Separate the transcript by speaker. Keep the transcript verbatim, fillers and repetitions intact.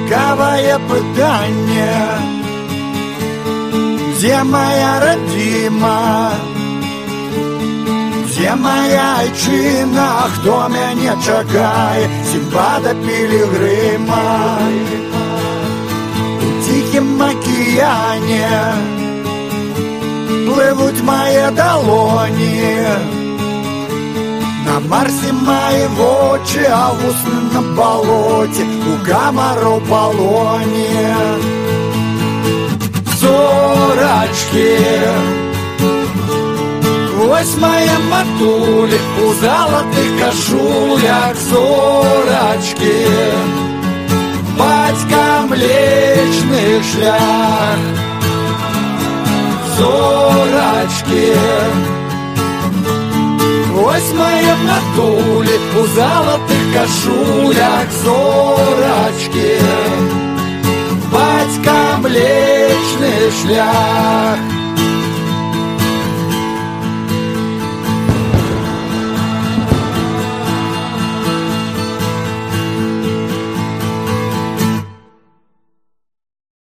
Speaker 1: цікавае пытанне. Дзе моя радзіма? Дзе моя айчына? Хто мяне чакае? Сімбада пілігрыма. У ціхім акіяне плывуць мае далоні. На Марсе мои вочы, а вусны на болоте, у камаров полоне. Зорочки, вось моя матули, у золотых кашулях. Зорочки, батька Млечный шлях. Зорочки, вось моя матули, у золотых кашулях. Зорочки, батька Млечный шлях.